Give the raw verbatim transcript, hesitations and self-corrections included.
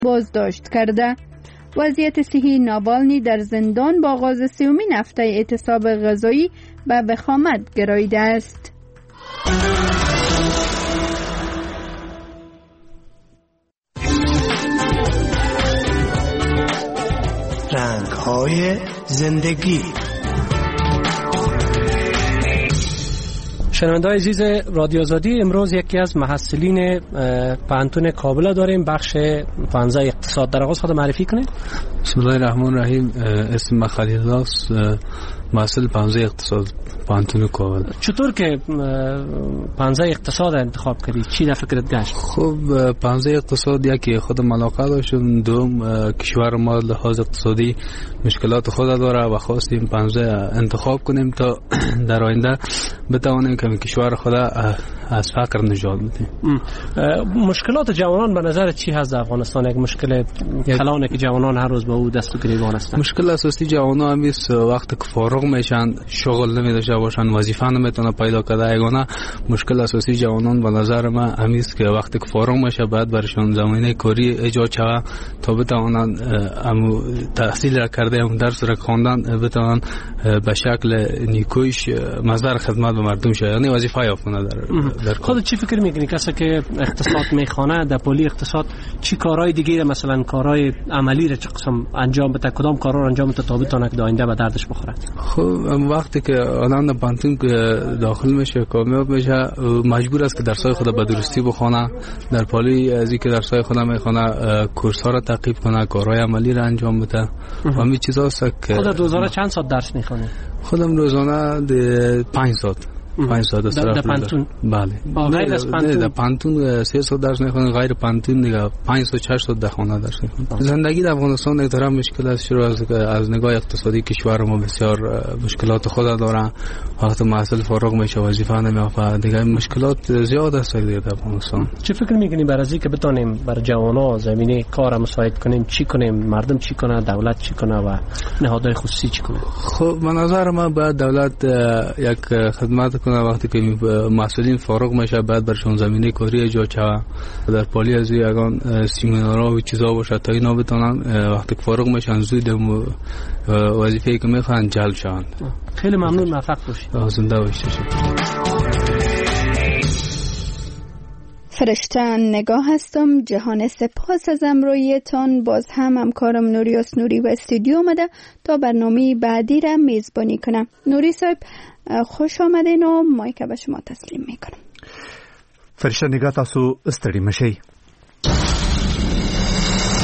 بازداشت کرده. وضعیت صحی ناوالنی در زندان با آغاز سومین هفته اعتصاب غذایی به وخامت گراییده است. رنگ‌های زندگی. شنونده‌های عزیز رادیو آزادی، امروز یکی از محصلین پانتون کابل داریم، بخش پانزده اقتصاد. در آغاز خود معرفی کنید. بسم الله الرحمن الرحیم. اسم من خلیل الله است، محصل پانزده اقتصاد پانتون کابل. چطور که پانزده اقتصاد انتخاب کردی؟ چی در فکرت گشت؟ خب پانزده اقتصاد یکی خودم علاقه داشتم، دوم کشور ما لحاظ اقتصادی مشکلات خود داره و خواستیم پانزده انتخاب کنیم تا در آینده بتوانیم که کشور خود از فقر نجات بدیم. مشکلات جوانان به نظر چی هست در افغانستان؟ یک مشکل کلانه که جوانان هر روز به او دست و گریبان هستند. مشکل اساسی جوانان هم است وقتی که فارغ میشن، شغل نمیداشته باشن، وظیفه نمیتونه پیدا کنه. یگانه مشکل اساسی جوانان به نظر من هم است که وقتی که فارغ میشه باید برشون زمینه کاری ایجاد شود تا بتوانن هم تحصیل را کرده، هم درس را خواندن، بتوانن به شکل نیکویش مظهر خدمت به مردم شه، یعنی وظیفه یافته در خودت چی فکر میکنی کسی که اقتصاد میخونه در پلی اقتصاد چی کارهای دیگه، مثلا کارهای عملی را چه قسم انجام بده، کدام کارا رو انجام بده تا بتونه که آینده به دردش بخوره؟ خب وقتی که آدم در پانتون داخل میشه، کامیاب میشه، مجبور است که درسای خود به درستی بخونه. در پلی از اینکه درسای خود میخونه کورس ها را تعقیب کنه، کارهای عملی را انجام بده. همین چیزاست که خودت روزانه چند ساعت درس میخونی؟ خودم روزانه پنج ساعت پنج ساعت است در پانتون. بله. غیر از پانتون؟ در پانتون سه ساعت درس میخونم، غیر پانتون دیگه پنج ساعت شش ساعت در خانه درس میخونم. زندگی در افغانستان یک طرف مشکل است، شروع از از نگاه اقتصادی کشور ما بسیار مشکلات خود داره. وقتی محصل فارغ میشه وظیفه نمیافه، دیگه مشکلات زیاد است در افغانستان. چه فکر میکنی برای اینکه بتونیم بر جوانا زمینه کار مساعد کنیم؟ چی کنیم؟ مردم چی کنه؟ دولت چی کنه و نهادهای خصوصی چی کنه؟ خب به نظر من باید دولت یک خدمت کنه. وقتی که مسئولین فارغ میشه باید برشون زمینه کاری ایجاد شود. در پالی از یگان سیمینارها و چیزا باشه تا اینا بتونن وقتی که فارغ میشن زود وظیفه‌ای که میخوان جلب شوند. خیلی ممنون، موفق باشید. زنده باشید. فرشته نگاه هستم. جهان سپاس از امرویتان. باز هم همکارم نوری اسنوری و استودیو آمده تا برنامه بعدی را میزبانی کنم. نوری صاحب خوش آمدین و مایک به شما تسلیم میکنم. فرشته نگاه تاسو استړي مشئ.